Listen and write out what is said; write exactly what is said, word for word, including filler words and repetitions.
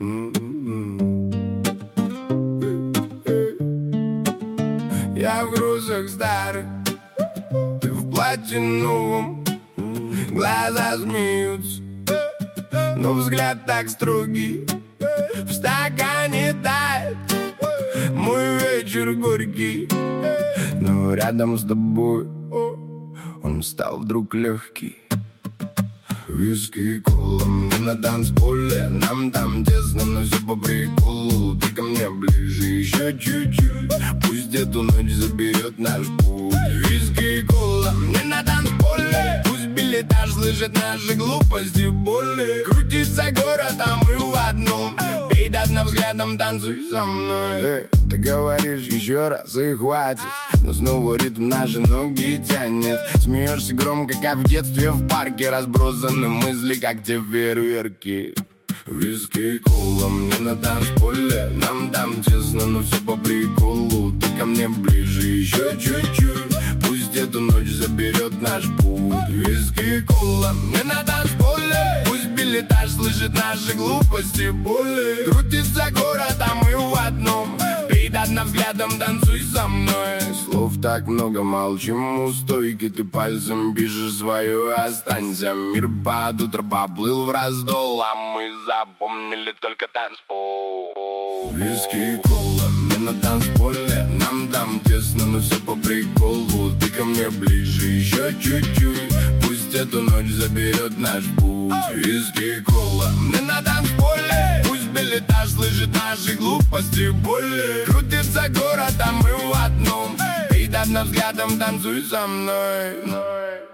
Я в грузах старых, ты в платье новом. Глаза смеются, но взгляд так строгий. В стакане тает мой вечер горький, но рядом с тобой он стал вдруг легкий. Виски и кола, мне на танцполе. Нам там тесно, но все по приколу. Ты ко мне ближе еще чуть-чуть, пусть эту ночь заберет наш путь. Виски и кола, мне на танцполе. Пусть билетаж слышит наши глупости, боли. Крутится город, а мы в одном. Пей до дна взглядом, танцуй со мной. Эй, ты говоришь еще раз и хватит, но снова ритм наши ноги тянет. Смеешься громко, как в детстве в парке. Разбросаны мысли, как те фейерверки. Виски и кола, мне на танцполе. Нам там тесно, но все по приколу. Ты ко мне ближе еще чуть-чуть, пусть эту ночь заберет наш путь. Виски и кола, мне на танцполе. Пусть билетаж слышит наши глупости, боли. Крутится город, а мы в одном. Пей до дна взглядом, танцуй со мной. Слов так много, молчим у стойки. Ты пальцем пишешь свое, останься. Мир под утро поплыл в раздол, а мы запомнили только танцпол. Виски и кола, мне на танцполе. Нам там тесно, но все по приколу. Ты ко мне ближе еще чуть-чуть, пусть эту ночь заберет наш путь. Виски и кола, мне на танцполе. Пусть билетаж слышит наши глупости, боли. Крутится город, а мы в одном. Пей до дна взглядом, танцуй со мной.